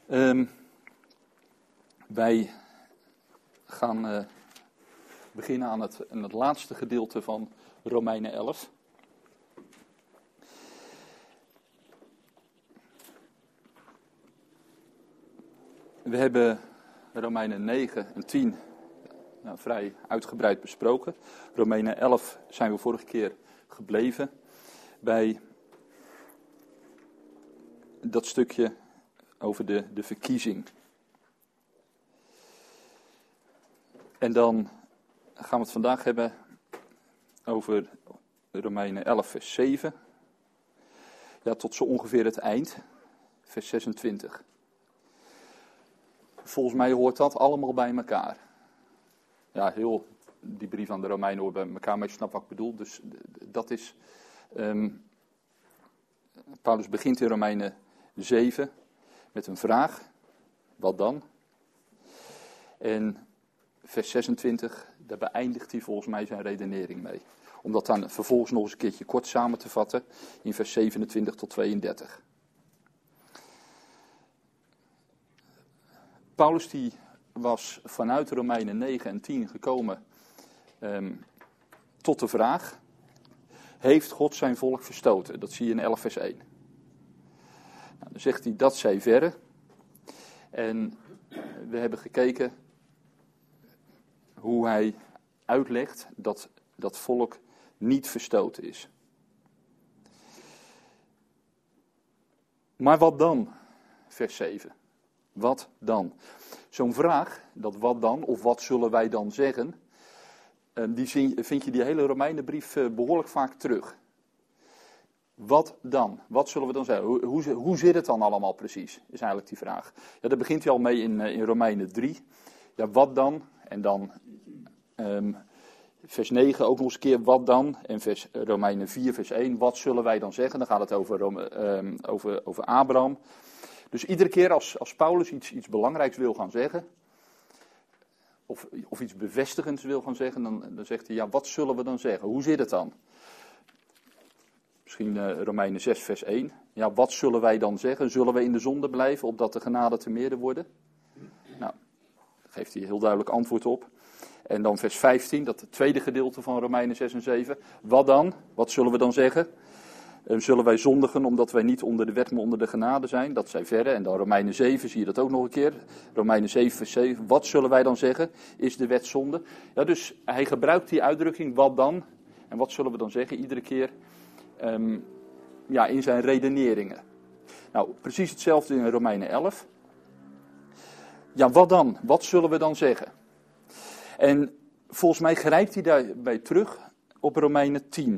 Wij gaan beginnen aan het laatste gedeelte van Romeinen 11. We hebben Romeinen 9 en 10 vrij uitgebreid besproken. Romeinen 11 zijn we vorige keer gebleven bij dat stukje over de verkiezing. En dan gaan we het vandaag hebben over Romeinen 11 vers 7. Ja, tot zo ongeveer het eind, vers 26. Volgens mij hoort dat allemaal bij elkaar. Ja, heel die brief aan de Romeinen hoort bij elkaar, maar je snapt wat ik bedoel. Dus dat is... Paulus begint in Romeinen 7 met een vraag. Wat dan? En vers 26, daar beëindigt hij volgens mij zijn redenering mee. Om dat dan vervolgens nog eens een keertje kort samen te vatten in vers 27 tot 32. Paulus die was vanuit Romeinen 9 en 10 gekomen tot de vraag: heeft God zijn volk verstoten? Dat zie je in 11 vers 1. Nou, dan zegt hij dat zij verre. En we hebben gekeken hoe hij uitlegt dat dat volk niet verstoten is. Maar wat dan? Vers 7. Wat dan? Zo'n vraag, dat wat dan, of wat zullen wij dan zeggen, vind je die hele Romeinenbrief behoorlijk vaak terug. Wat dan? Wat zullen we dan zeggen? Hoe zit het dan allemaal precies, is eigenlijk die vraag. Ja, daar begint hij al mee in Romeinen 3. Ja, wat dan? En dan vers 9 ook nog eens een keer, wat dan? En Romeinen 4 vers 1, wat zullen wij dan zeggen? Dan gaat het over Abraham. Dus iedere keer als Paulus iets belangrijks wil gaan zeggen, of iets bevestigends wil gaan zeggen, dan zegt hij, ja, wat zullen we dan zeggen? Hoe zit het dan? Misschien Romeinen 6 vers 1. Ja, wat zullen wij dan zeggen? Zullen we in de zonde blijven, opdat de genade te meerder worden? Nou, daar geeft hij heel duidelijk antwoord op. En dan vers 15, dat het tweede gedeelte van Romeinen 6 en 7. Wat dan? Wat zullen we dan zeggen? Zullen wij zondigen omdat wij niet onder de wet, maar onder de genade zijn? Dat zij verre. En dan Romeinen 7 zie je dat ook nog een keer. Romeinen 7 vers 7. Wat zullen wij dan zeggen? Is de wet zonde? Ja, dus hij gebruikt die uitdrukking wat dan? En wat zullen we dan zeggen? Iedere keer in zijn redeneringen. Nou, precies hetzelfde in Romeinen 11. Ja, wat dan? Wat zullen we dan zeggen? En volgens mij grijpt hij daarbij terug op Romeinen 10.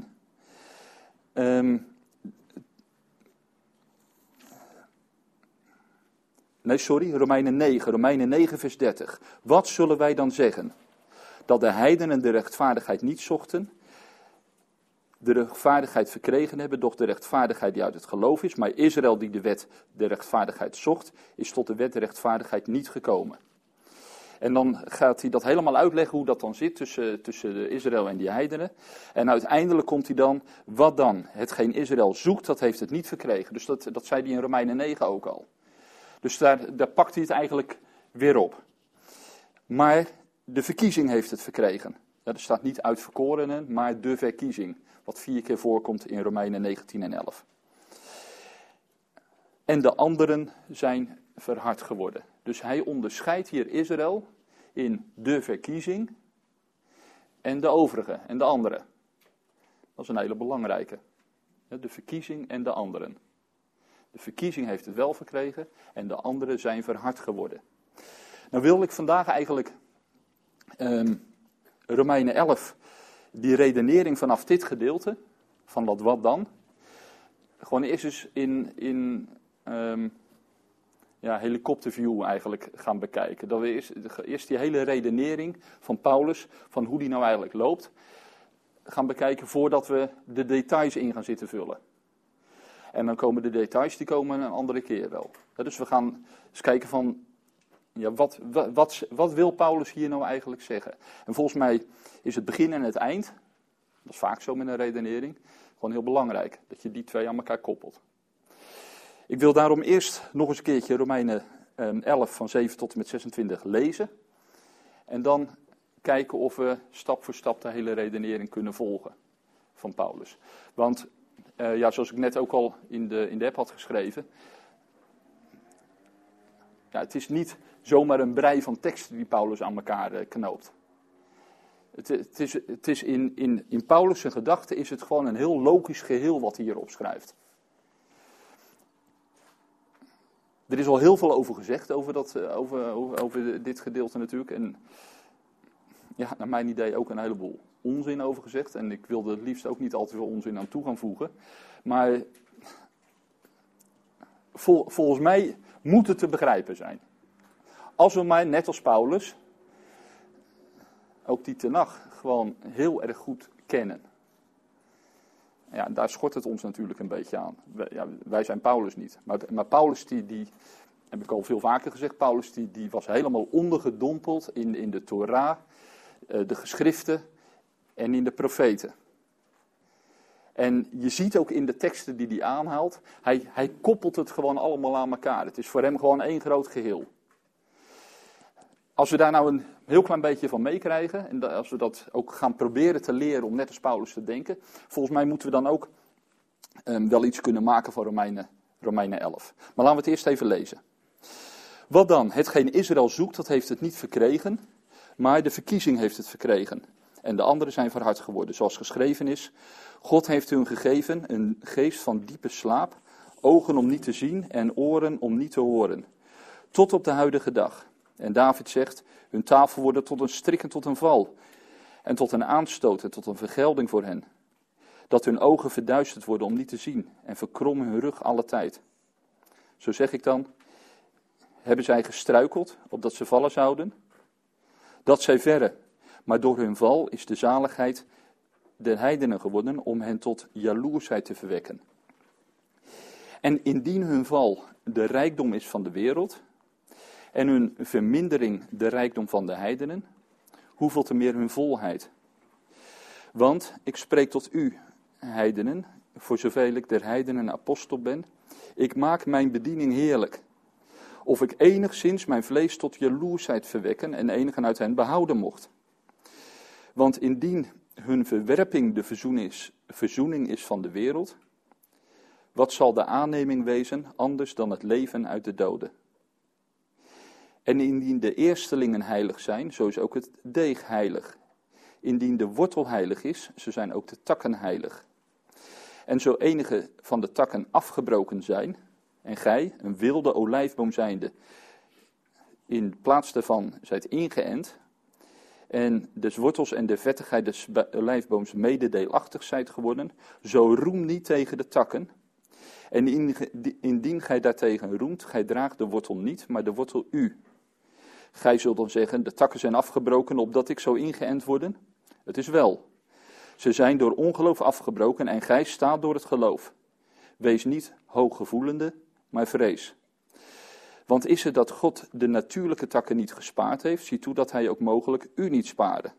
Romeinen 9. Romeinen 9 vers 30. Wat zullen wij dan zeggen? Dat de heidenen de rechtvaardigheid niet zochten, de rechtvaardigheid verkregen hebben, doch de rechtvaardigheid die uit het geloof is. Maar Israël die de wet de rechtvaardigheid zocht, is tot de wet de rechtvaardigheid niet gekomen. En dan gaat hij dat helemaal uitleggen hoe dat dan zit tussen Israël en die heidenen. En uiteindelijk komt hij dan, wat dan? Hetgeen Israël zoekt, dat heeft het niet verkregen. Dus dat zei hij in Romeinen 9 ook al. Dus daar pakt hij het eigenlijk weer op. Maar de verkiezing heeft het verkregen. Ja, er staat niet uitverkorenen, maar de verkiezing. Wat 4 keer voorkomt in Romeinen 19 en 11. En de anderen zijn verhard geworden. Dus hij onderscheidt hier Israël in de verkiezing en de overige en de anderen. Dat is een hele belangrijke. De verkiezing en de anderen. De verkiezing heeft het wel verkregen en de anderen zijn verhard geworden. Nou wil ik vandaag eigenlijk Romeinen 11, die redenering vanaf dit gedeelte, van dat wat dan, gewoon eerst eens in helikopterview eigenlijk gaan bekijken. Dat we eerst die hele redenering van Paulus, van hoe die nou eigenlijk loopt, gaan bekijken voordat we de details in gaan zitten vullen. En dan komen de details, die komen een andere keer wel. Dus we gaan eens kijken van, ja, wat wil Paulus hier nou eigenlijk zeggen? En volgens mij is het begin en het eind, dat is vaak zo met een redenering, gewoon heel belangrijk. Dat je die twee aan elkaar koppelt. Ik wil daarom eerst nog eens een keertje Romeinen 11 van 7 tot en met 26 lezen. En dan kijken of we stap voor stap de hele redenering kunnen volgen van Paulus. Want, zoals ik net ook al in de app had geschreven. Ja, het is niet zomaar een brei van teksten die Paulus aan elkaar knoopt. Het is in Paulus' gedachten is het gewoon een heel logisch geheel wat hij hier opschrijft. Er is al heel veel over gezegd, over dit gedeelte natuurlijk. En ja, naar mijn idee ook een heleboel onzin over gezegd. En ik wilde het liefst ook niet al te veel onzin aan toe gaan voegen. Maar volgens mij moet het te begrijpen zijn. Als we maar, net als Paulus, ook die Tenach gewoon heel erg goed kennen. Ja, daar schort het ons natuurlijk een beetje aan. Wij zijn Paulus niet. Maar Paulus, die heb ik al veel vaker gezegd, Paulus die was helemaal ondergedompeld in de Torah, de geschriften en in de profeten. En je ziet ook in de teksten die hij aanhaalt, hij koppelt het gewoon allemaal aan elkaar. Het is voor hem gewoon één groot geheel. Als we daar nou een heel klein beetje van meekrijgen, en als we dat ook gaan proberen te leren om net als Paulus te denken, volgens mij moeten we dan ook wel iets kunnen maken van Romeinen 11. Maar laten we het eerst even lezen. Wat dan? Hetgeen Israël zoekt, dat heeft het niet verkregen, maar de verkiezing heeft het verkregen. En de anderen zijn verhard geworden, zoals geschreven is. God heeft hun gegeven een geest van diepe slaap, ogen om niet te zien en oren om niet te horen. Tot op de huidige dag. En David zegt, hun tafel wordt tot een strik en tot een val. En tot een aanstoot en tot een vergelding voor hen. Dat hun ogen verduisterd worden om niet te zien en verkrommen hun rug alle tijd. Zo zeg ik dan, hebben zij gestruikeld, opdat ze vallen zouden? Dat zij verre, maar door hun val is de zaligheid der heidenen geworden om hen tot jaloersheid te verwekken. En indien hun val de rijkdom is van de wereld en hun vermindering de rijkdom van de heidenen, hoeveel te meer hun volheid. Want ik spreek tot u, heidenen, voor zoveel ik der heidenen apostel ben, ik maak mijn bediening heerlijk. Of ik enigszins mijn vlees tot jaloersheid verwekken en enigen uit hen behouden mocht. Want indien hun verwerping de verzoening is van de wereld, wat zal de aanneming wezen anders dan het leven uit de doden? En indien de eerstelingen heilig zijn, zo is ook het deeg heilig. Indien de wortel heilig is, zo zijn ook de takken heilig. En zo enige van de takken afgebroken zijn, en gij, een wilde olijfboom zijnde, in plaats daarvan zijt ingeënt, en des wortels en de vettigheid des olijfbooms mededeelachtig zijt geworden, zo roem niet tegen de takken. En indien gij daartegen roemt, gij draagt de wortel niet, maar de wortel u. Gij zult dan zeggen, de takken zijn afgebroken, opdat ik zo ingeënt worden. Het is wel. Ze zijn door ongeloof afgebroken en gij staat door het geloof. Wees niet hooggevoelende, maar vrees. Want is het dat God de natuurlijke takken niet gespaard heeft, zie toe dat hij ook mogelijk u niet sparen.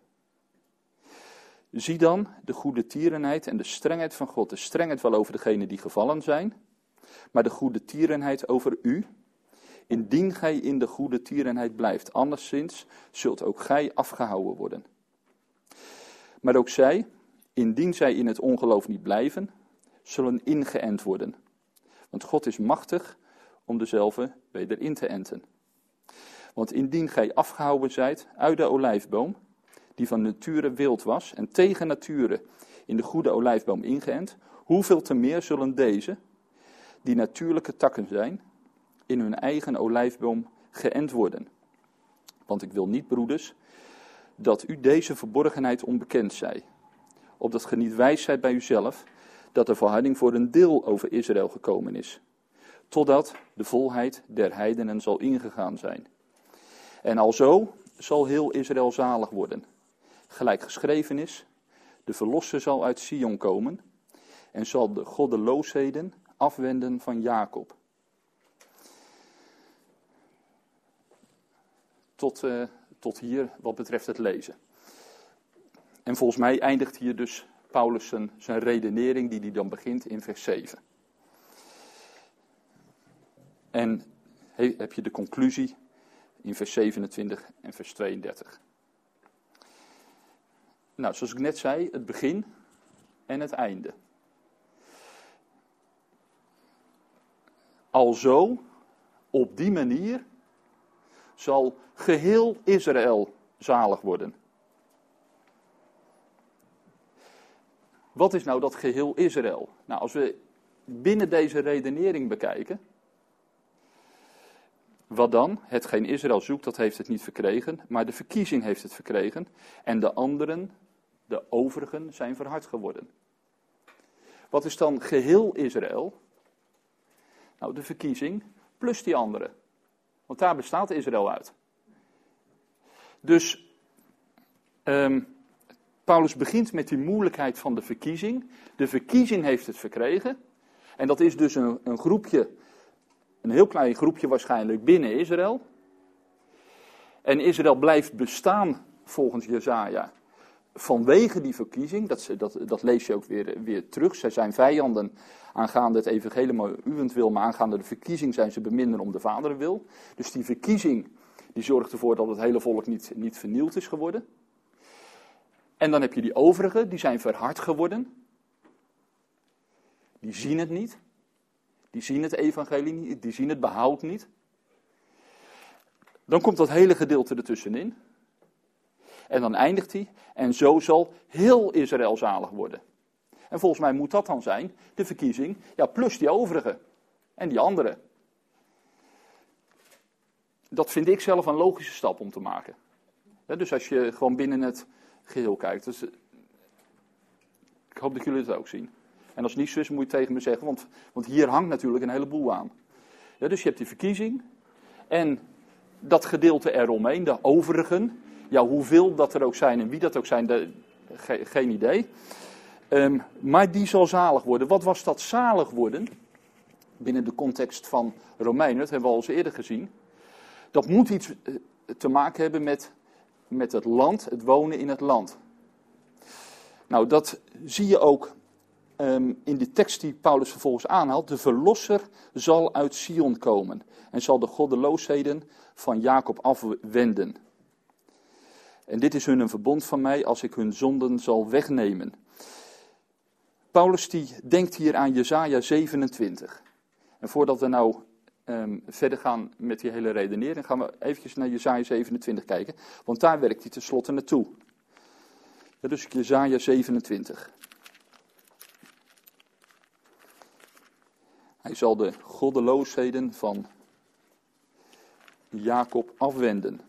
Zie dan de goede tierenheid en de strengheid van God. De strengheid wel over degenen die gevallen zijn, maar de goede tierenheid over u. Indien gij in de goede tierenheid blijft, anderszins zult ook gij afgehouden worden. Maar ook zij, indien zij in het ongeloof niet blijven, zullen ingeënt worden. Want God is machtig om dezelfde weder in te enten. Want indien gij afgehouden zijt uit de olijfboom, die van nature wild was, en tegen nature in de goede olijfboom ingeënt, hoeveel te meer zullen deze, die natuurlijke takken zijn, in hun eigen olijfboom geënt worden. Want ik wil niet, broeders, dat u deze verborgenheid onbekend zij, opdat ge niet wijs zijt bij uzelf, dat de volharding voor een deel over Israël gekomen is, totdat de volheid der heidenen zal ingegaan zijn. En alzo zal heel Israël zalig worden, gelijk geschreven is, de verlosser zal uit Sion komen, en zal de goddeloosheden afwenden van Jacob. Tot hier wat betreft het lezen. En volgens mij eindigt hier dus Paulus zijn redenering die hij dan begint in vers 7. En heb je de conclusie in vers 27 en vers 32. Nou, zoals ik net zei, het begin en het einde. Alzo, op die manier, zal geheel Israël zalig worden. Wat is nou dat geheel Israël? Nou, als we binnen deze redenering bekijken, wat dan? Hetgeen Israël zoekt, dat heeft het niet verkregen, maar de verkiezing heeft het verkregen. En de anderen, de overigen, zijn verhard geworden. Wat is dan geheel Israël? Nou, de verkiezing plus die anderen. Want daar bestaat Israël uit. Dus Paulus begint met die moeilijkheid van de verkiezing. De verkiezing heeft het verkregen. En dat is dus een groepje, een heel klein groepje waarschijnlijk binnen Israël. En Israël blijft bestaan volgens Jesaja vanwege die verkiezing. Dat lees je ook weer terug. Zij zijn vijanden aangaande het evangelie, maar uwentwil, maar aangaande de verkiezing zijn ze beminder om de vaderenwil. Dus die verkiezing die zorgt ervoor dat het hele volk niet vernield is geworden. En dan heb je die overigen, die zijn verhard geworden. Die zien het niet. Die zien het evangelie niet. Die zien het behoud niet. Dan komt dat hele gedeelte ertussenin. En dan eindigt hij. En zo zal heel Israël zalig worden. En volgens mij moet dat dan zijn, de verkiezing, ja, plus die overigen. En die anderen. Dat vind ik zelf een logische stap om te maken. Dus als je gewoon binnen het geheel kijkt. Dus, ik hoop dat jullie het ook zien. En als het niet zo is, moet je tegen me zeggen, want hier hangt natuurlijk een heleboel aan. Ja, dus je hebt die verkiezing en dat gedeelte eromheen, de overigen. Ja, hoeveel dat er ook zijn en wie dat ook zijn, geen idee. Maar die zal zalig worden. Wat was dat zalig worden? Binnen de context van Romeinen, dat hebben we al eens eerder gezien. Dat moet iets te maken hebben met het land, het wonen in het land. Nou, dat zie je ook in de tekst die Paulus vervolgens aanhaalt. De verlosser zal uit Sion komen en zal de goddeloosheden van Jacob afwenden. En dit is hun een verbond van mij als ik hun zonden zal wegnemen. Paulus die denkt hier aan Jesaja 27. En voordat we nou verder gaan met die hele redenering, gaan we eventjes naar Jesaja 27 kijken. Want daar werkt hij tenslotte naartoe. Ja, dus Jesaja 27. Hij zal de goddeloosheden van Jacob afwenden.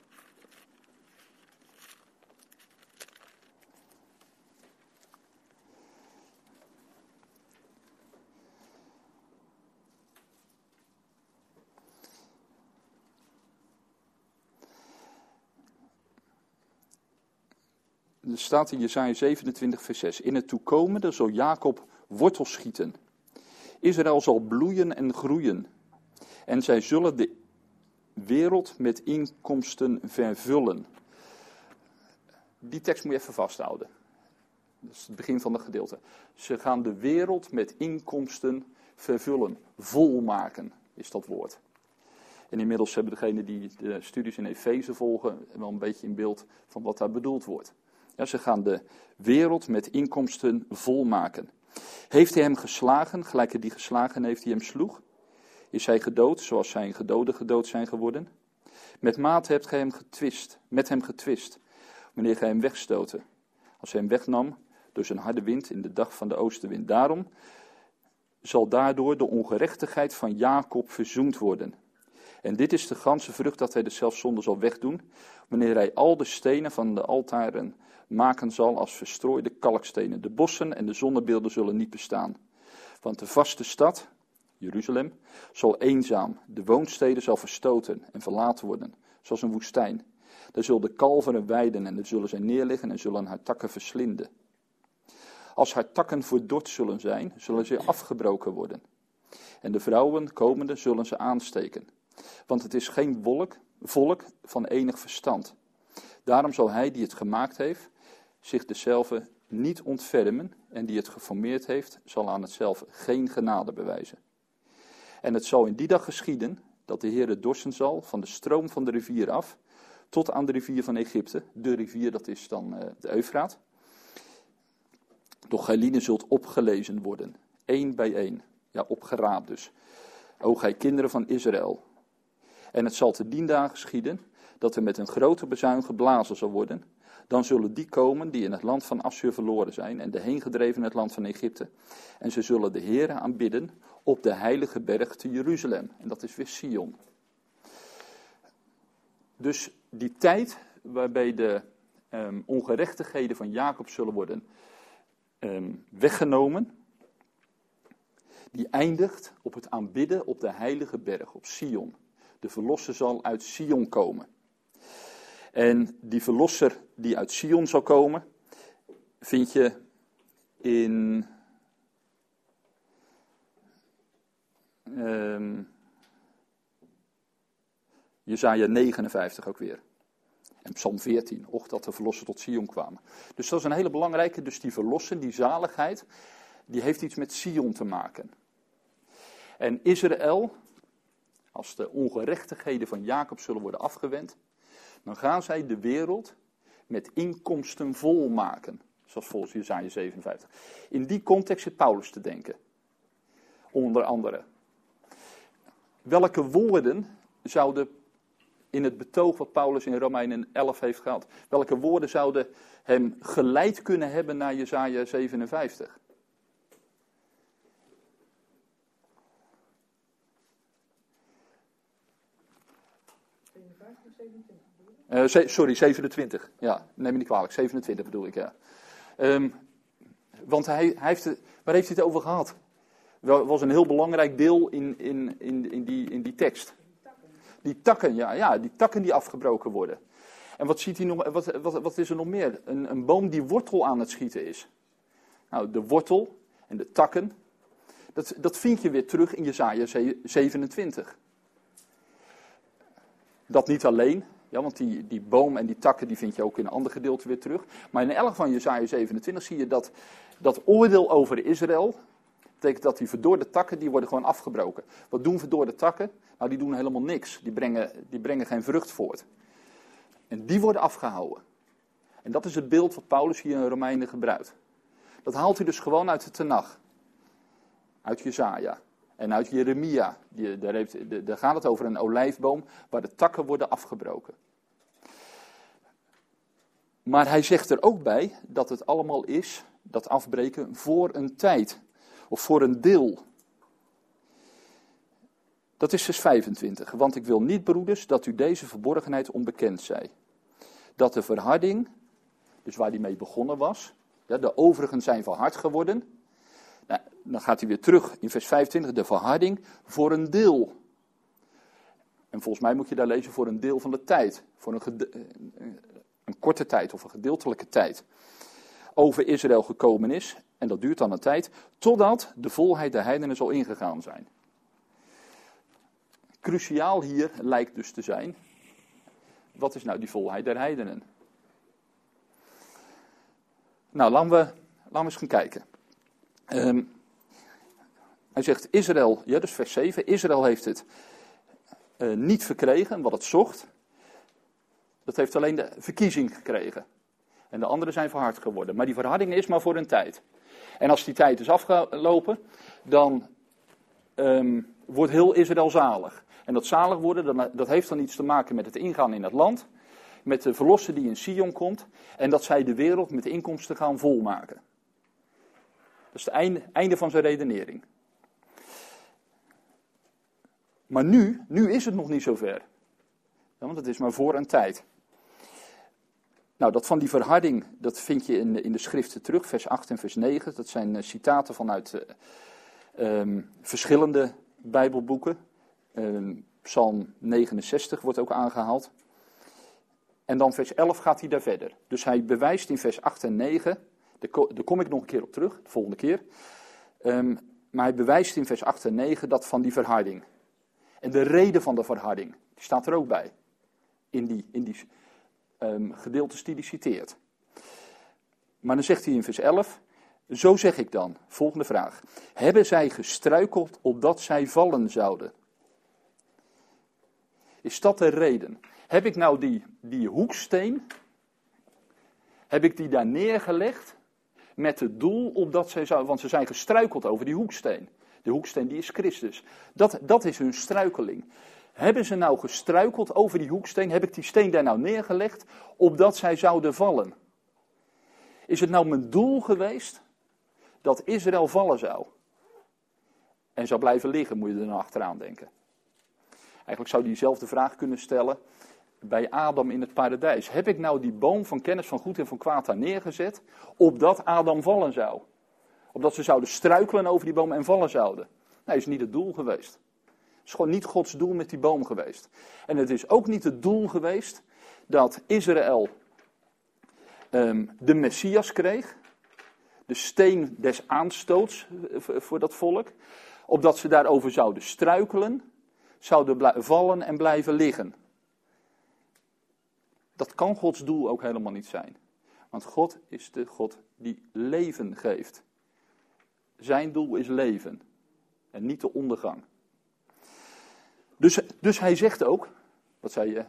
Er staat in Jesaja 27 vers 6. In het toekomende zal Jacob wortels schieten. Israël zal bloeien en groeien. En zij zullen de wereld met inkomsten vervullen. Die tekst moet je even vasthouden. Dat is het begin van het gedeelte. Ze gaan de wereld met inkomsten vervullen. Volmaken is dat woord. En inmiddels hebben degenen die de studies in Efeze volgen wel een beetje in beeld van wat daar bedoeld wordt. Ja, ze gaan de wereld met inkomsten volmaken. Heeft hij hem geslagen, gelijk hij die geslagen heeft die hem sloeg? Is hij gedood, zoals zijn gedoden gedood zijn geworden? Met maat hebt gij hem met hem getwist, wanneer gij hem wegstootte. Als hij hem wegnam door zijn harde wind in de dag van de oostenwind. Daarom zal daardoor de ongerechtigheid van Jacob verzoend worden. En dit is de ganse vrucht dat hij de zelfzonde zal wegdoen, wanneer hij al de stenen van de altaren maken zal als verstrooide kalkstenen. De bossen en de zonnebeelden zullen niet bestaan. Want de vaste stad, Jeruzalem, zal eenzaam, de woonsteden zal verstoten en verlaten worden, zoals een woestijn. Daar zullen de kalveren weiden en daar zullen zij neerliggen en zullen haar takken verslinden. Als haar takken verdord zullen zijn, zullen ze afgebroken worden. En de vrouwen komende zullen ze aansteken. Want het is geen volk van enig verstand. Daarom zal hij die het gemaakt heeft, zich dezelfde niet ontfermen. En die het geformeerd heeft, zal aan hetzelfde geen genade bewijzen. En het zal in die dag geschieden, dat de Heere dorsten zal van de stroom van de rivier af, tot aan de rivier van Egypte. De rivier, dat is dan de Eufraat. Doch gijlieden zult opgelezen worden, één bij één. Ja, opgeraapt dus. O gij kinderen van Israël. En het zal te dien dagen geschieden, dat er met een grote bezuin geblazen zal worden. Dan zullen die komen die in het land van Assur verloren zijn en de heengedreven in het land van Egypte. En ze zullen de Heere aanbidden op de heilige berg te Jeruzalem. En dat is weer Sion. Dus die tijd waarbij de ongerechtigheden van Jacob zullen worden weggenomen, die eindigt op het aanbidden op de heilige berg, op Sion. De verlosser zal uit Sion komen. En die verlosser die uit Sion zal komen, vind je in Jesaja 59 ook weer. En Psalm 14, och dat de verlosser tot Sion kwamen. Dus dat is een hele belangrijke, dus die verlosser, die zaligheid, die heeft iets met Sion te maken. En Israël, als de ongerechtigheden van Jacob zullen worden afgewend, dan gaan zij de wereld met inkomsten vol maken. Zoals volgens Jesaja 57. In die context zit Paulus te denken. Onder andere. Welke woorden zouden in het betoog wat Paulus in Romeinen 11 heeft gehad, welke woorden zouden hem geleid kunnen hebben naar Jesaja 57? Sorry, 27. Ja, neem me niet kwalijk. 27 bedoel ik, ja. Want hij heeft waar heeft hij het over gehad? Dat was een heel belangrijk deel in die tekst. Die takken, ja, die takken die afgebroken worden. En wat ziet hij nog? Wat is er nog meer? Een boom die wortel aan het schieten is. Nou, de wortel en de takken, dat vind je weer terug in Jesaja 27. Dat niet alleen, ja, want die boom en die takken die vind je ook in een ander gedeelte weer terug. Maar in elk van Jesaja 27 zie je dat oordeel over Israël. Dat betekent dat die verdorde takken, die worden gewoon afgebroken. Wat doen verdorde takken? Nou, die doen helemaal niks. Die brengen geen vrucht voort. En die worden afgehouden. En dat is het beeld wat Paulus hier in Romeinen gebruikt. Dat haalt hij dus gewoon uit de Tenach. Uit Jesaja. En uit Jeremia. Daar gaat het over een olijfboom waar de takken worden afgebroken. Maar hij zegt er ook bij dat het allemaal is, dat afbreken, voor een tijd. Of voor een deel. Dat is vers 25. Want ik wil niet, broeders, dat u deze verborgenheid onbekend zij. Dat de verharding, dus waar die mee begonnen was, ja, de overigen zijn verhard geworden. Nou, dan gaat hij weer terug in vers 25, de verharding voor een deel. En volgens mij moet je daar lezen voor een deel van de tijd. Voor een korte tijd of een gedeeltelijke tijd. Over Israël gekomen is, en dat duurt dan een tijd, totdat de volheid der heidenen zal ingegaan zijn. Cruciaal hier lijkt dus te zijn, wat is nou die volheid der heidenen? Nou, laten we eens gaan kijken. Hij zegt Israël, ja, dus vers 7, Israël heeft het niet verkregen wat het zocht. Dat heeft alleen de verkiezing gekregen. En de anderen zijn verhard geworden. Maar die verharding is maar voor een tijd. En als die tijd is afgelopen, dan wordt heel Israël zalig. En dat zalig worden, dat heeft dan iets te maken met het ingaan in het land. Met de verlosser die in Sion komt. En dat zij de wereld met inkomsten gaan volmaken. Dat is het einde van zijn redenering. Maar nu is het nog niet zover. Ja, want het is maar voor een tijd. Nou, dat van die verharding, dat vind je in de schriften terug, vers 8 en vers 9. Dat zijn citaten vanuit verschillende Bijbelboeken. Psalm 69 wordt ook aangehaald. En dan vers 11 gaat hij daar verder. Dus hij bewijst in vers 8 en 9, daar kom ik nog een keer op terug, de volgende keer. Maar hij bewijst in vers 8 en 9 dat van die verharding. En de reden van de verharding, die staat er ook bij. In die gedeeltes die hij citeert. Maar dan zegt hij in vers 11, zo zeg ik dan, volgende vraag. Hebben zij gestruikeld opdat zij vallen zouden? Is dat de reden? Heb ik nou die hoeksteen, heb ik die daar neergelegd met het doel opdat zij zou, want ze zijn gestruikeld over die hoeksteen. De hoeksteen die is Christus. Dat is hun struikeling. Hebben ze nou gestruikeld over die hoeksteen? Heb ik die steen daar nou neergelegd opdat zij zouden vallen? Is het nou mijn doel geweest dat Israël vallen zou? En zou blijven liggen, moet je er dan achteraan denken. Eigenlijk zou je diezelfde vraag kunnen stellen bij Adam in het paradijs. Heb ik nou die boom van kennis van goed en van kwaad daar neergezet, opdat Adam vallen zou? Opdat ze zouden struikelen over die boom en vallen zouden? Nee, is niet het doel geweest. Het is gewoon niet Gods doel met die boom geweest. En het is ook niet het doel geweest dat Israël de Messias kreeg. De steen des aanstoots voor dat volk. Opdat ze daarover zouden struikelen, zouden vallen en blijven liggen. Dat kan Gods doel ook helemaal niet zijn. Want God is de God die leven geeft. Zijn doel is leven. En niet de ondergang. Dus hij zegt ook. Wat zei je?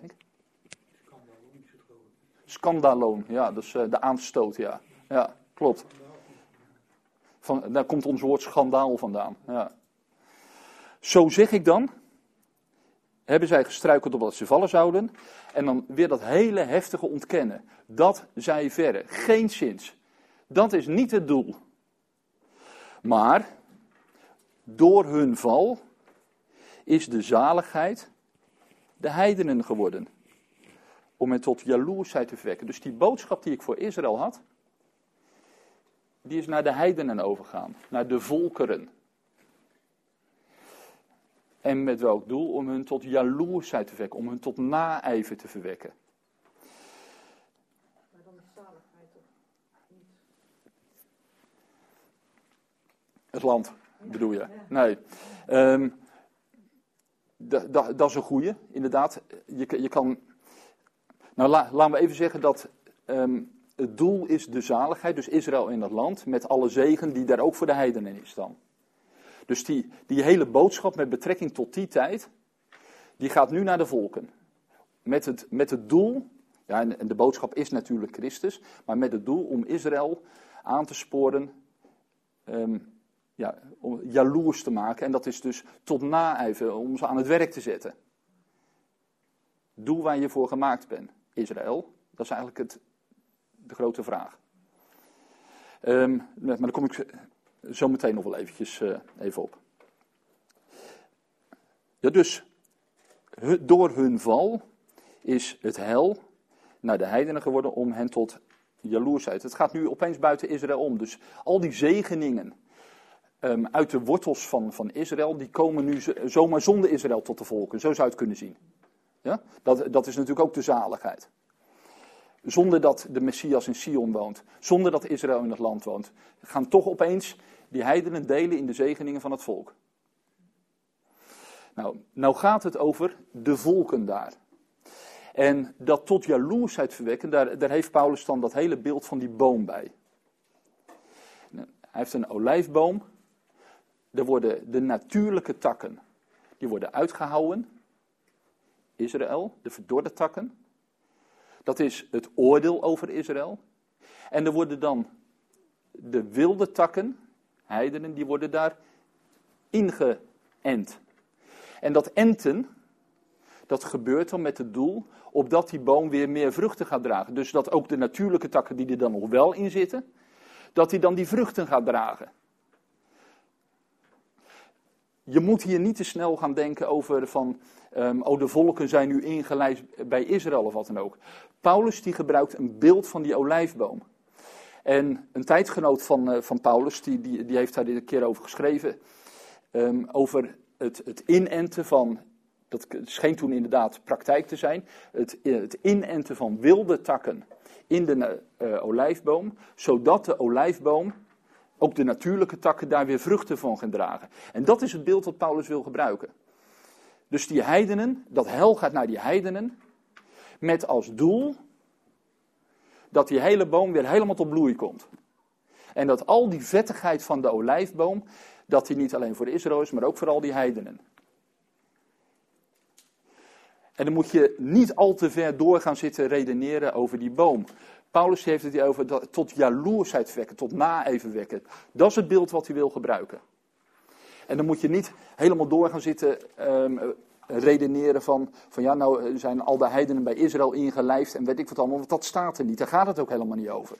Scandaloon. Ja, dat is de aanstoot. Ja, ja, klopt. Daar komt ons woord schandaal vandaan. Ja. Zo zeg ik dan. Hebben zij gestruikeld opdat ze vallen zouden. En dan weer dat hele heftige ontkennen. Dat zij verre. Geenszins. Dat is niet het doel. Maar door hun val is de zaligheid de heidenen geworden. Om hen tot jaloersheid te verwekken. Dus die boodschap die ik voor Israël had, die is naar de heidenen overgegaan. Naar de volkeren. En met welk doel? Om hun tot jaloersheid te verwekken. Om hun tot naijver te verwekken. Maar dan is zaligheid toch niet? Het land, bedoel je? Nee. Dat is een goeie, inderdaad. Je kan... Nou, laten we even zeggen dat het doel is de zaligheid. Dus Israël in dat land. Met alle zegen die daar ook voor de heidenen is dan. Dus die hele boodschap met betrekking tot die tijd, die gaat nu naar de volken. Met het doel, ja, en de boodschap is natuurlijk Christus, maar met het doel om Israël aan te sporen, om jaloers te maken. En dat is dus tot naijver, om ze aan het werk te zetten. Doel waar je voor gemaakt bent, Israël, dat is eigenlijk de grote vraag. Maar daar kom ik zo meteen nog wel eventjes even op. Ja, dus door hun val is het hel naar de heidenen geworden om hen tot jaloersheid. Het gaat nu opeens buiten Israël om. Dus al die zegeningen uit de wortels van Israël, die komen nu zomaar zonder Israël tot de volken. Zo zou je het kunnen zien. Ja? Dat is natuurlijk ook de zaligheid. Zonder dat de Messias in Sion woont. Zonder dat Israël in het land woont. Gaan toch opeens die heidenen delen in de zegeningen van het volk. Nou gaat het over de volken daar. En dat tot jaloersheid verwekken, daar heeft Paulus dan dat hele beeld van die boom bij. Hij heeft een olijfboom. Er worden de natuurlijke takken, die worden uitgehouwen. Israël, de verdorde takken. Dat is het oordeel over Israël. En er worden dan de wilde takken, heidenen, die worden daar ingeënt. En dat enten, dat gebeurt dan met het doel, opdat die boom weer meer vruchten gaat dragen. Dus dat ook de natuurlijke takken die er dan nog wel in zitten, dat die dan die vruchten gaat dragen. Je moet hier niet te snel gaan denken over van, de volken zijn nu ingelijfd bij Israël of wat dan ook. Paulus die gebruikt een beeld van die olijfboom. En een tijdgenoot van Paulus, die heeft daar een keer over geschreven, over het inenten van, dat scheen toen inderdaad praktijk te zijn, het inenten van wilde takken in de olijfboom, zodat de olijfboom, ook de natuurlijke takken, daar weer vruchten van gaan dragen. En dat is het beeld wat Paulus wil gebruiken. Dus die heidenen, dat hel gaat naar die heidenen, met als doel dat die hele boom weer helemaal tot bloei komt. En dat al die vettigheid van de olijfboom, dat die niet alleen voor Israël is, maar ook voor al die heidenen. En dan moet je niet al te ver door gaan zitten redeneren over die boom. Paulus heeft het hier over tot jaloersheid wekken, tot naijver wekken. Dat is het beeld wat hij wil gebruiken. En dan moet je niet helemaal door gaan zitten redeneren van ja, nou zijn al de heidenen bij Israël ingelijfd en weet ik wat allemaal, want dat staat er niet. Daar gaat het ook helemaal niet over.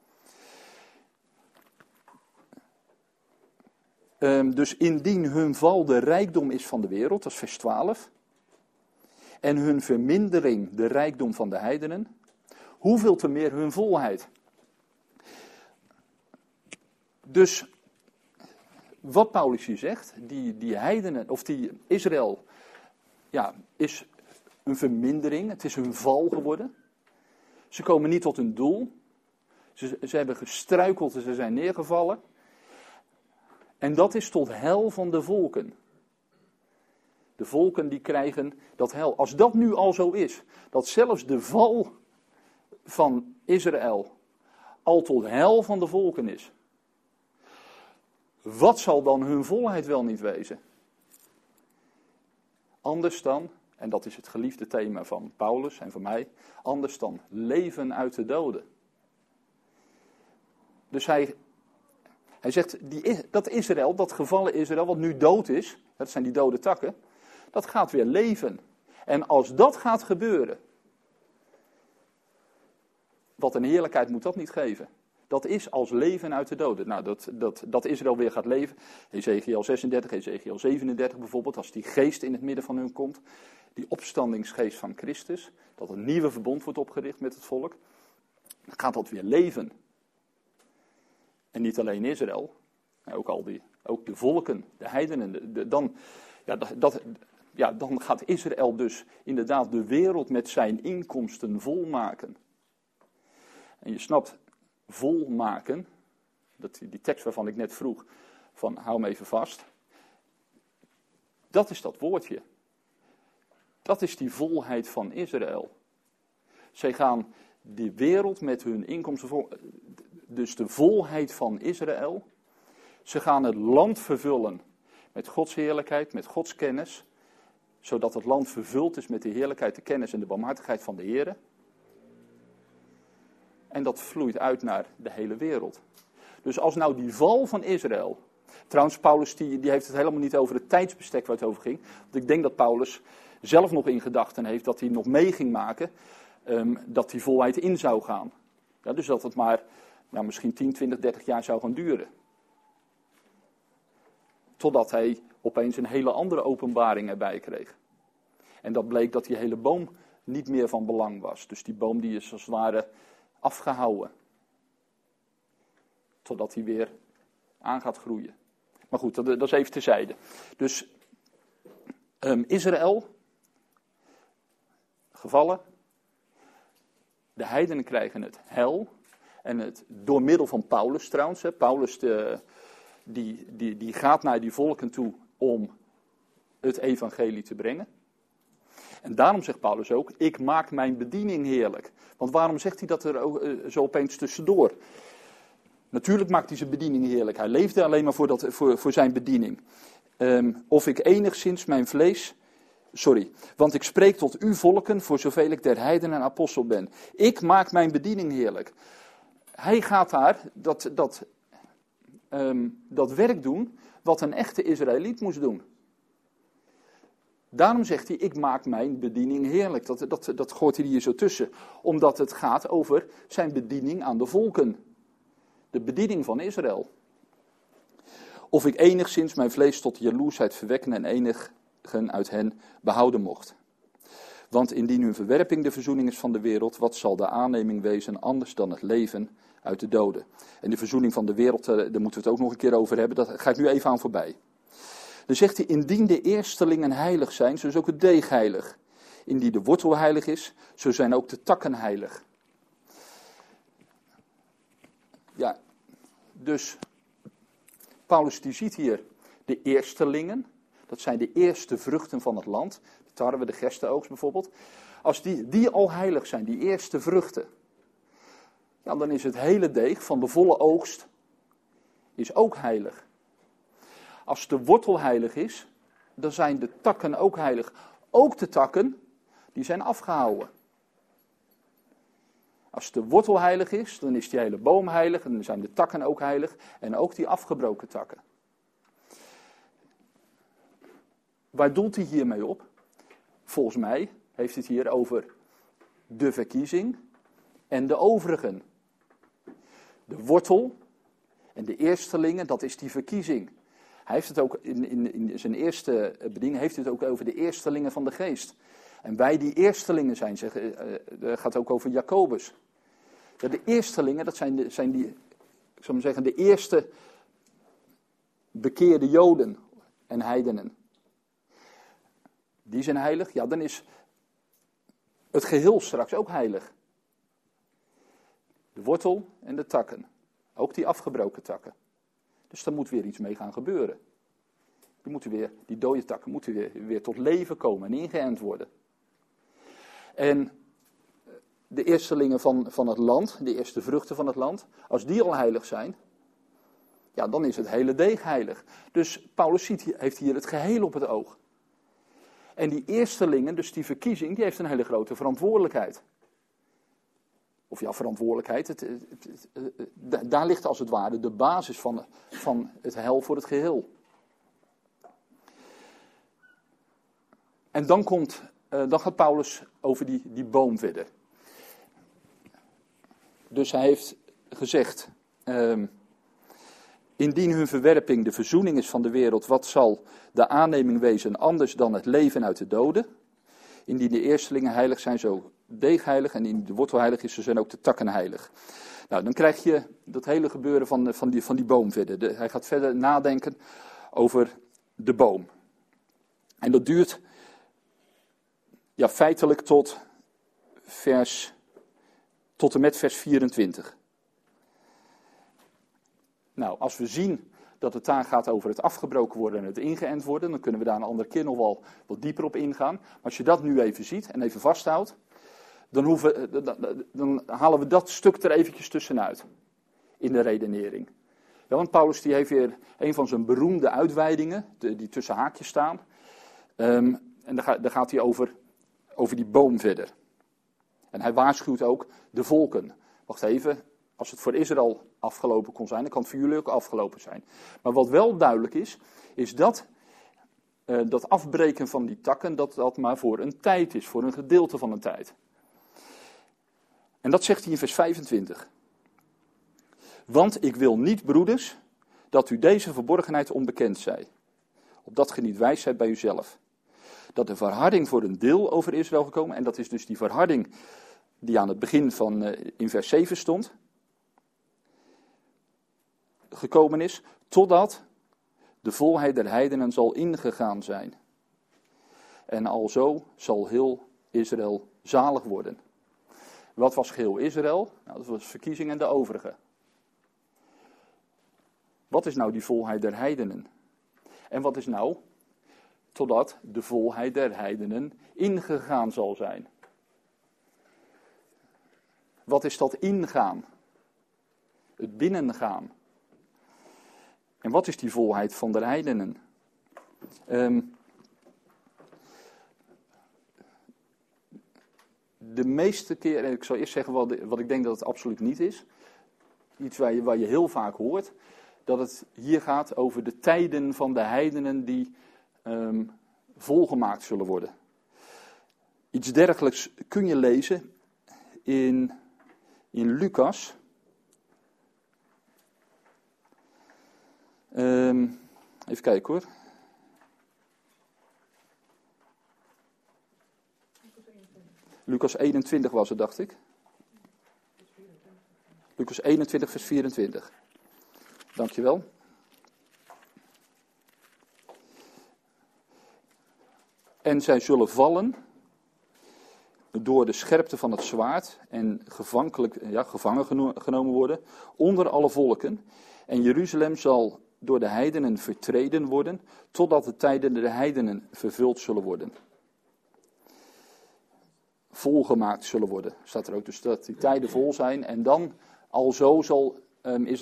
Dus indien hun val de rijkdom is van de wereld, dat is vers 12, en hun vermindering de rijkdom van de heidenen, hoeveel te meer hun volheid. Dus wat Paulus hier zegt, die heidenen, of die Israël, ja, is een vermindering, het is hun val geworden. Ze komen niet tot hun doel. Ze hebben gestruikeld en ze zijn neergevallen. En dat is tot hel van de volken. De volken die krijgen dat hel. Als dat nu al zo is, dat zelfs de val van Israël al tot hel van de volken is. Wat zal dan hun volheid wel niet wezen? Anders dan, en dat is het geliefde thema van Paulus en van mij, anders dan leven uit de doden. Dus hij zegt, dat Israël, dat gevallen Israël, wat nu dood is, dat zijn die dode takken, dat gaat weer leven. En als dat gaat gebeuren, wat een heerlijkheid moet dat niet geven. Dat is als leven uit de doden. Nou, dat Israël weer gaat leven. Ezekiel 36, Ezekiel 37 bijvoorbeeld, als die geest in het midden van hun komt, die opstandingsgeest van Christus, dat een nieuwe verbond wordt opgericht met het volk, dan gaat dat weer leven. En niet alleen Israël, ook de volken, de heidenen. Dan gaat Israël dus inderdaad de wereld met zijn inkomsten volmaken. En je snapt, volmaken, die tekst waarvan ik net vroeg, van hou me even vast. Dat is dat woordje. Dat is die volheid van Israël. Zij gaan die wereld met hun inkomsten vol, dus de volheid van Israël. Ze gaan het land vervullen met Gods heerlijkheid, met Gods kennis, zodat het land vervuld is met de heerlijkheid, de kennis en de barmhartigheid van de Heere. En dat vloeit uit naar de hele wereld. Dus als nou die val van Israël. Trouwens, Paulus die heeft het helemaal niet over het tijdsbestek waar het over ging. Want ik denk dat Paulus zelf nog in gedachten heeft dat hij nog mee ging maken. Dat die volheid in zou gaan. Ja, dus dat het maar misschien 10, 20, 30 jaar zou gaan duren. Totdat hij opeens een hele andere openbaring erbij kreeg. En dat bleek dat die hele boom niet meer van belang was. Dus die boom die is als het ware afgehouden. Totdat hij weer aan gaat groeien. Maar goed, dat is even terzijde. Dus Israël, gevallen. De heidenen krijgen het hel. En het door middel van Paulus trouwens. Paulus die gaat naar die volken toe om het evangelie te brengen. En daarom zegt Paulus ook, ik maak mijn bediening heerlijk. Want waarom zegt hij dat er zo opeens tussendoor? Natuurlijk maakt hij zijn bediening heerlijk. Hij leefde alleen maar voor zijn bediening. Of ik enigszins mijn vlees... want ik spreek tot u volken, voor zoveel ik der heiden en apostel ben. Ik maak mijn bediening heerlijk. Hij gaat daar dat werk doen wat een echte Israëliet moest doen. Daarom zegt hij, ik maak mijn bediening heerlijk. Dat gooit hij hier zo tussen. Omdat het gaat over zijn bediening aan de volken. De bediening van Israël. Of ik enigszins mijn vlees tot jaloersheid verwekken en enigen uit hen behouden mocht. Want indien hun verwerping de verzoening is van de wereld, wat zal de aanneming wezen anders dan het leven uit de doden? En de verzoening van de wereld, daar moeten we het ook nog een keer over hebben, daar ga ik nu even aan voorbij. Dan zegt hij, indien de eerstelingen heilig zijn, zo is ook het deeg heilig. Indien de wortel heilig is, zo zijn ook de takken heilig. Ja, dus Paulus die ziet hier de eerstelingen. Dat zijn de eerste vruchten van het land. De tarwe, de gerstenoogst bijvoorbeeld. Als die al heilig zijn, die eerste vruchten. Ja, dan is het hele deeg van de volle oogst is ook heilig. Als de wortel heilig is, dan zijn de takken ook heilig. Ook de takken die zijn afgehouden. Als de wortel heilig is, dan is die hele boom heilig en dan zijn de takken ook heilig en ook die afgebroken takken. Waar doelt hij hiermee op? Volgens mij heeft het hier over de verkiezing en de overigen. De wortel en de eerstelingen, dat is die verkiezing. Hij heeft het ook in zijn eerste bediening heeft het ook over de eerstelingen van de geest. En wij die eerstelingen zijn, het gaat ook over Jacobus. De eerstelingen, dat zijn die, ik zal maar zeggen, de eerste bekeerde Joden en heidenen. Die zijn heilig, ja, dan is het geheel straks ook heilig. De wortel en de takken, ook die afgebroken takken. Dus daar moet weer iets mee gaan gebeuren. Die dode takken moeten weer tot leven komen en ingeënt worden. En de eerstelingen van het land, de eerste vruchten van het land, als die al heilig zijn, ja, dan is het hele deeg heilig. Dus Paulus heeft hier het geheel op het oog. En die eerstelingen, dus die verkiezing, die heeft een hele grote verantwoordelijkheid. Of ja, verantwoordelijkheid, daar ligt als het ware de basis van het heil voor het geheel. En dan gaat Paulus over die boom verder. Dus hij heeft gezegd, indien hun verwerping de verzoening is van de wereld, wat zal de aanneming wezen anders dan het leven uit de doden? Indien de eerstelingen heilig zijn, zo deeg heilig, en indien de wortel heilig is, zo zijn ook de takken heilig. Nou, dan krijg je dat hele gebeuren van die boom verder. Hij gaat verder nadenken over de boom. En dat duurt ja, feitelijk tot en met vers 24. Nou, als we zien dat het daar gaat over het afgebroken worden en het ingeënt worden, dan kunnen we daar een andere keer nog wel wat dieper op ingaan. Maar als je dat nu even ziet en even vasthoudt, dan halen we dat stuk er eventjes tussenuit in de redenering. Ja, want Paulus die heeft weer een van zijn beroemde uitweidingen, die tussen haakjes staan. En daar gaat hij over die boom verder. En hij waarschuwt ook de volken. Wacht even, als het voor Israël afgelopen kon zijn, dan kan het voor jullie ook afgelopen zijn. Maar wat wel duidelijk is dat dat afbreken van die takken, dat maar voor een tijd is, voor een gedeelte van een tijd. En dat zegt hij in vers 25. Want ik wil niet, broeders, dat u deze verborgenheid onbekend zij, opdat ge niet wijs zijt bij uzelf. Dat de verharding voor een deel over Israël gekomen, en dat is dus die verharding die aan het begin van in vers 7 stond, gekomen is, totdat de volheid der heidenen zal ingegaan zijn. En alzo zal heel Israël zalig worden. Wat was geheel Israël? Nou, dat was verkiezing en de overige. Wat is nou die volheid der heidenen? En wat is nou totdat de volheid der heidenen ingegaan zal zijn? Wat is dat ingaan? Het binnengaan. En wat is die volheid van de heidenen? De meeste keer, en ik zal eerst zeggen wat ik denk dat het absoluut niet is. Iets waar je heel vaak hoort. Dat het hier gaat over de tijden van de heidenen die volgemaakt zullen worden. Iets dergelijks kun je lezen in Lucas. Even kijken hoor. Lucas 21 was het, dacht ik. Lucas 21 vers 24. Dankjewel. En zij zullen vallen door de scherpte van het zwaard en gevangen genomen worden onder alle volken. En Jeruzalem zal door de heidenen vertreden worden, totdat de tijden der heidenen vervuld zullen worden. Volgemaakt zullen worden, staat er ook. Dus dat die tijden vol zijn en dan alzo zal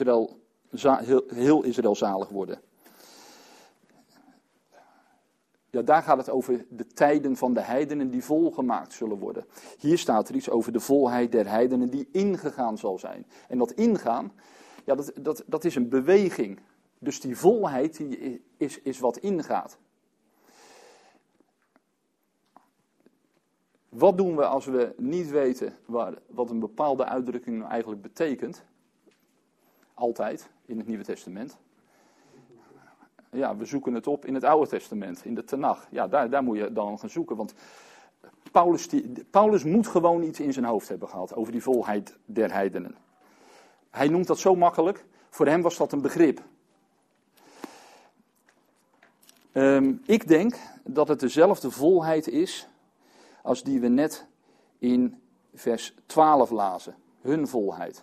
heel Israël zalig worden. Ja, daar gaat het over de tijden van de heidenen die volgemaakt zullen worden. Hier staat er iets over de volheid der heidenen die ingegaan zal zijn. En dat ingaan, ja, dat is een beweging. Dus die volheid die is wat ingaat. Wat doen we als we niet weten wat een bepaalde uitdrukking nou eigenlijk betekent? Altijd, in het Nieuwe Testament. Ja, we zoeken het op in het Oude Testament, in de Tenach. Ja, daar moet je dan gaan zoeken, want Paulus moet gewoon iets in zijn hoofd hebben gehad over die volheid der heidenen. Hij noemt dat zo makkelijk, voor hem was dat een begrip. Ik denk dat het dezelfde volheid is als die we net in vers 12 lazen. Hun volheid.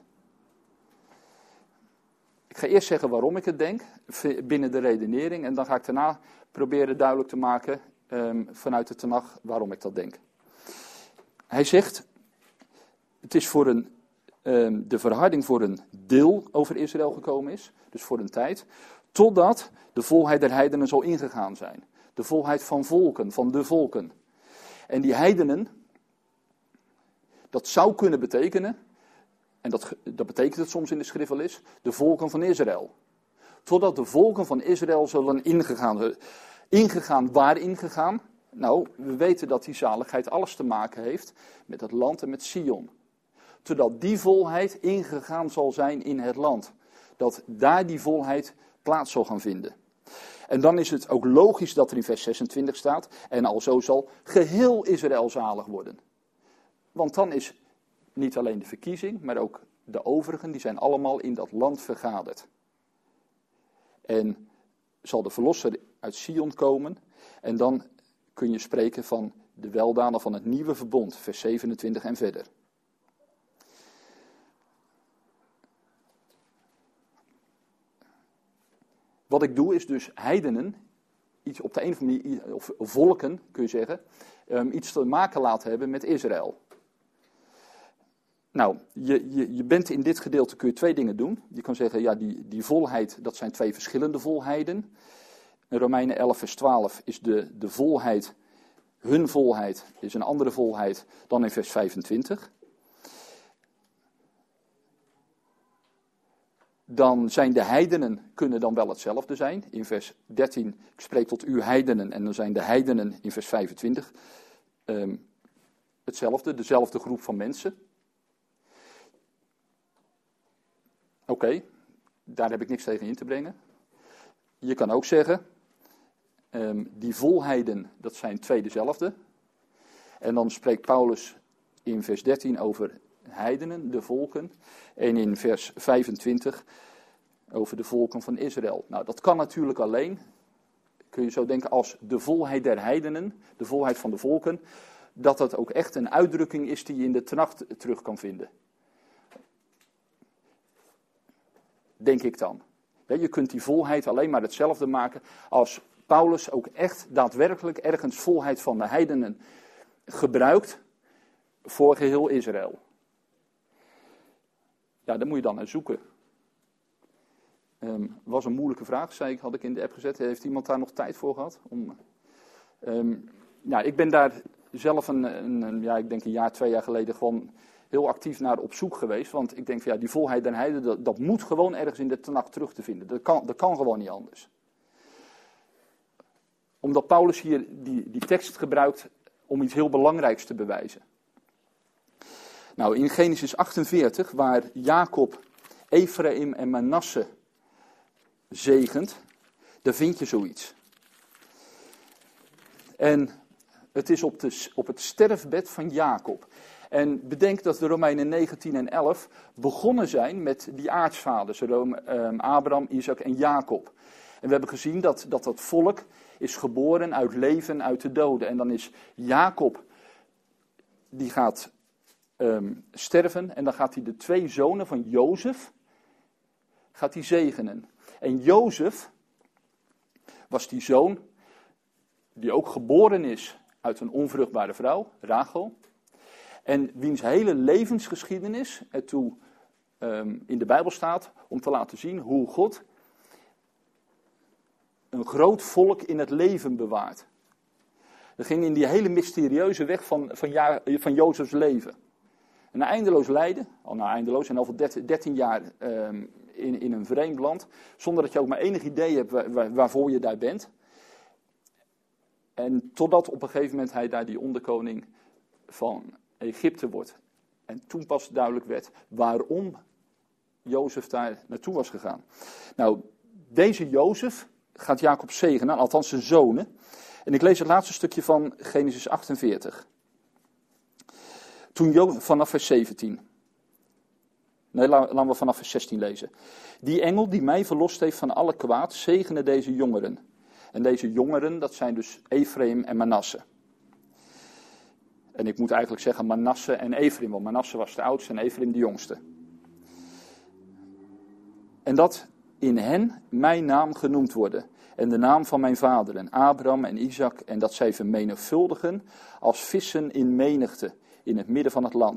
Ik ga eerst zeggen waarom ik het denk, binnen de redenering. En dan ga ik daarna proberen duidelijk te maken vanuit de Tenach waarom ik dat denk. Hij zegt, het is voor de verharding voor een deel over Israël gekomen is. Dus voor een tijd. Totdat de volheid der heidenen zal ingegaan zijn. De volheid van volken, van de volken. En die heidenen, dat zou kunnen betekenen, en dat betekent het soms in de schrift wel eens, de volken van Israël. Totdat de volken van Israël zullen ingegaan. Waar ingegaan? Nou, we weten dat die zaligheid alles te maken heeft met het land en met Sion. Totdat die volheid ingegaan zal zijn in het land. Dat daar die volheid plaats zal gaan vinden. En dan is het ook logisch dat er in vers 26 staat, en alzo zal geheel Israël zalig worden. Want dan is niet alleen de verkiezing, maar ook de overigen, die zijn allemaal in dat land vergaderd. En zal de verlosser uit Sion komen, en dan kun je spreken van de weldaden van het nieuwe verbond, vers 27 en verder. Wat ik doe is dus heidenen, iets op de een of andere manier, of volken kun je zeggen, iets te maken laten hebben met Israël. Nou, je bent in dit gedeelte, kun je twee dingen doen. Je kan zeggen, ja, die volheid, dat zijn twee verschillende volheden. In Romeinen 11 vers 12 is de volheid, hun volheid, is een andere volheid dan in vers 25. Dan zijn de heidenen, kunnen dan wel hetzelfde zijn. In vers 13, ik spreek tot u heidenen, en dan zijn de heidenen in vers 25 hetzelfde, dezelfde groep van mensen. Oké, daar heb ik niks tegen in te brengen. Je kan ook zeggen, die volheiden, dat zijn twee dezelfde. En dan spreekt Paulus in vers 13 over heidenen, de volken. En in vers 25 over de volken van Israël. Nou, dat kan natuurlijk alleen, kun je zo denken, als de volheid der heidenen, de volheid van de volken, dat dat ook echt een uitdrukking is die je in de Tenach terug kan vinden. Denk ik dan. Ja, je kunt die volheid alleen maar hetzelfde maken als Paulus ook echt daadwerkelijk ergens volheid van de heidenen gebruikt voor geheel Israël. Ja, daar moet je dan naar zoeken. Was een moeilijke vraag, had ik in de app gezet. Heeft iemand daar nog tijd voor gehad? Ik ben daar zelf ik denk een jaar, 2 jaar geleden gewoon heel actief naar op zoek geweest. Want ik denk van ja, die volheid den heiden, dat moet gewoon ergens in de Tenach terug te vinden. Dat kan gewoon niet anders. Omdat Paulus hier die tekst gebruikt om iets heel belangrijks te bewijzen. Nou, in Genesis 48, waar Jacob Ephraim en Manasse zegent, daar vind je zoiets. En het is op het sterfbed van Jacob. En bedenk dat de Romeinen 19 en 11 begonnen zijn met die aartsvaders, Abraham, Isaac en Jacob. En we hebben gezien dat volk is geboren uit leven, uit de doden. En dan is Jacob, die gaat sterven en dan gaat hij de 2 zonen van Jozef, gaat hij zegenen. En Jozef was die zoon die ook geboren is uit een onvruchtbare vrouw, Rachel. En wiens hele levensgeschiedenis ertoe in de Bijbel staat om te laten zien hoe God een groot volk in het leven bewaart. We gingen in die hele mysterieuze weg van Jozefs leven. Een eindeloos lijden, eindeloos, en over 13 jaar in een vreemd land, zonder dat je ook maar enig idee hebt waarvoor je daar bent. En totdat op een gegeven moment hij daar die onderkoning van Egypte wordt. En toen pas duidelijk werd waarom Jozef daar naartoe was gegaan. Nou, deze Jozef gaat Jacob zegenen, althans zijn zonen. En ik lees het laatste stukje van Genesis 48. Vanaf vers 17. Nee, laten we vanaf vers 16 lezen. Die engel die mij verlost heeft van alle kwaad, zegene deze jongeren. En deze jongeren, dat zijn dus Efraïm en Manasse. En ik moet eigenlijk zeggen Manasse en Efraïm, want Manasse was de oudste en Efraïm de jongste. En dat in hen mijn naam genoemd worden. En de naam van mijn vaderen, Abraham en Isaac, en dat zij vermenigvuldigen als vissen in menigte in het midden van het land.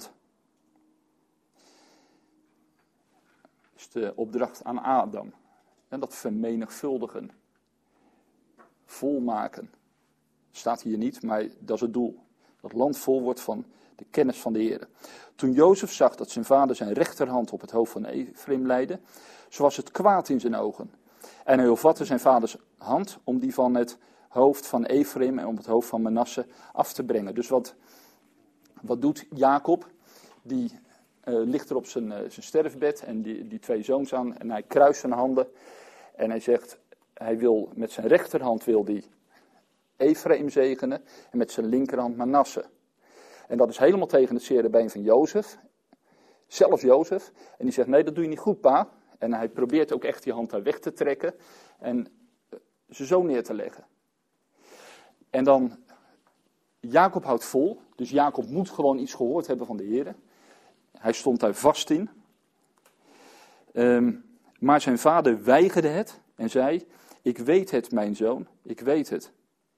Dat is de opdracht aan Adam. En dat vermenigvuldigen. Volmaken. Staat hier niet, maar dat is het doel. Dat het land vol wordt van de kennis van de Heer. Toen Jozef zag dat zijn vader zijn rechterhand op het hoofd van Efraïm leidde, zo was het kwaad in zijn ogen. En hij vatte zijn vaders hand om die van het hoofd van Efraïm en om het hoofd van Manasse af te brengen. Dus wat doet Jacob? Die ligt er op zijn sterfbed en die twee zoons aan en hij kruist zijn handen. En hij zegt, hij wil met zijn rechterhand Efraïm zegenen en met zijn linkerhand Manasse. En dat is helemaal tegen het zere been van Jozef. Zelfs Jozef. En die zegt, nee, dat doe je niet goed, pa. En hij probeert ook echt die hand daar weg te trekken en ze zo neer te leggen. En dan, Jacob houdt vol. Dus Jacob moet gewoon iets gehoord hebben van de Heer. Hij stond daar vast in. Maar zijn vader weigerde het en zei, ik weet het, mijn zoon, ik weet het.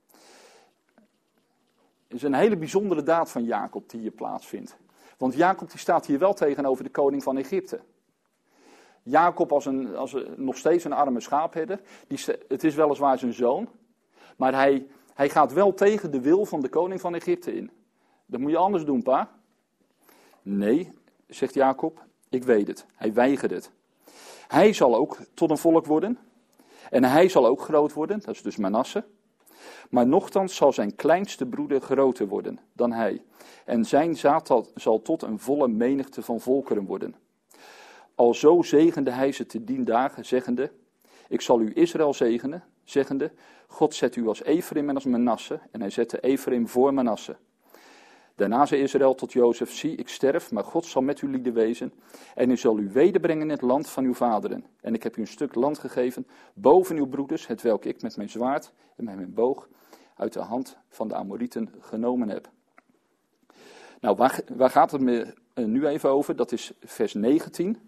Het is een hele bijzondere daad van Jacob die hier plaatsvindt. Want Jacob die staat hier wel tegenover de koning van Egypte. Jacob als nog steeds een arme schaapherder. Het is weliswaar zijn zoon. Maar hij gaat wel tegen de wil van de koning van Egypte in. Dat moet je anders doen, pa. Nee, zegt Jacob, ik weet het. Hij weigert het. Hij zal ook tot een volk worden. En hij zal ook groot worden. Dat is dus Manasse. Maar nochtans zal zijn kleinste broeder groter worden dan hij. En zijn zaad zal tot een volle menigte van volkeren worden. Alzo zegende hij ze te dien dagen, zeggende, ik zal u Israël zegenen, zeggende, God zet u als Efraïm en als Manasse. En hij zette Efraïm voor Manasse. Daarna zei Israël tot Jozef, zie, ik sterf, maar God zal met u lieden wezen. En u zal u wederbrengen in het land van uw vaderen. En ik heb u een stuk land gegeven, boven uw broeders, hetwelk ik met mijn zwaard en met mijn boog uit de hand van de Amorieten genomen heb. Nou, waar gaat het me nu even over? Dat is vers 19.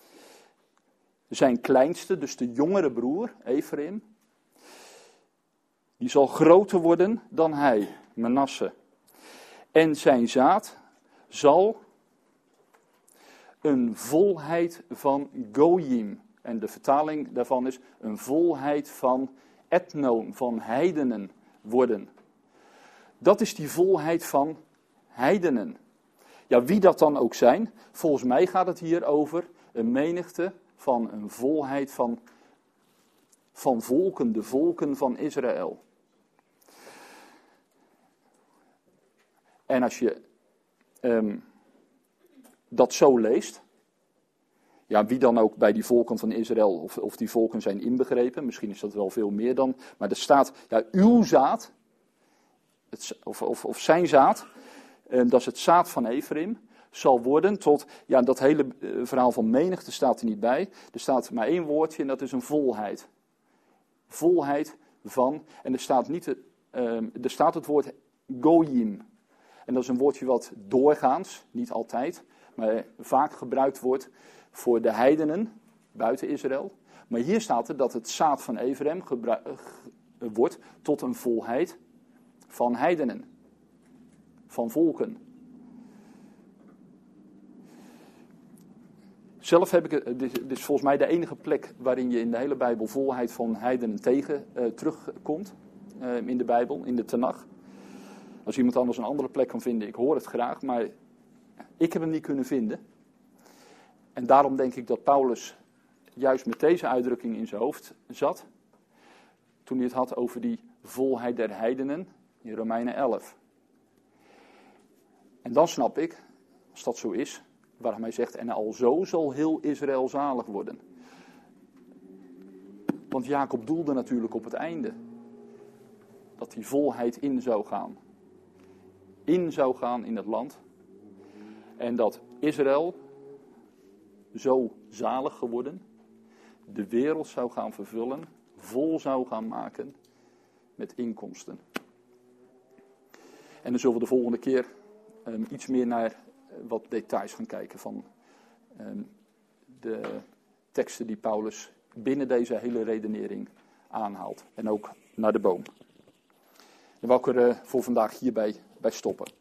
Zijn kleinste, dus de jongere broer, Efraïm, die zal groter worden dan hij, Manasse. En zijn zaad zal een volheid van Goyim. En de vertaling daarvan is een volheid van etnoon, van heidenen worden. Dat is die volheid van heidenen. Ja, wie dat dan ook zijn, volgens mij gaat het hier over een menigte van een volheid van volken, de volken van Israël. En als je dat zo leest, ja, wie dan ook bij die volken van Israël, of die volken zijn inbegrepen, misschien is dat wel veel meer dan, maar er staat, ja, uw zaad, of zijn zaad, dat is het zaad van Efraïm, zal worden tot, ja, dat hele verhaal van menigte staat er niet bij, er staat maar één woordje en dat is een volheid. Volheid van, en er staat het woord Goyim. En dat is een woordje wat doorgaans, niet altijd, maar vaak gebruikt wordt voor de heidenen buiten Israël. Maar hier staat er dat het zaad van Efraïm wordt tot een volheid van heidenen, van volken. Zelf heb ik, dit is volgens mij de enige plek waarin je in de hele Bijbel volheid van heidenen terugkomt, in de Bijbel, in de Tenach. Als iemand anders een andere plek kan vinden, ik hoor het graag, maar ik heb hem niet kunnen vinden. En daarom denk ik dat Paulus juist met deze uitdrukking in zijn hoofd zat, toen hij het had over die volheid der heidenen in Romeinen 11. En dan snap ik, als dat zo is, waarom hij zegt, en alzo zal heel Israël zalig worden. Want Jacob doelde natuurlijk op het einde. Dat die volheid in zou gaan. In zou gaan in het land. En dat Israël zo zalig geworden, de wereld zou gaan vervullen, vol zou gaan maken met inkomsten. En dan zullen we de volgende keer iets meer naar wat details gaan kijken van de teksten die Paulus binnen deze hele redenering aanhaalt. En ook naar de boom. Dan wil ik er voor vandaag hierbij stoppen.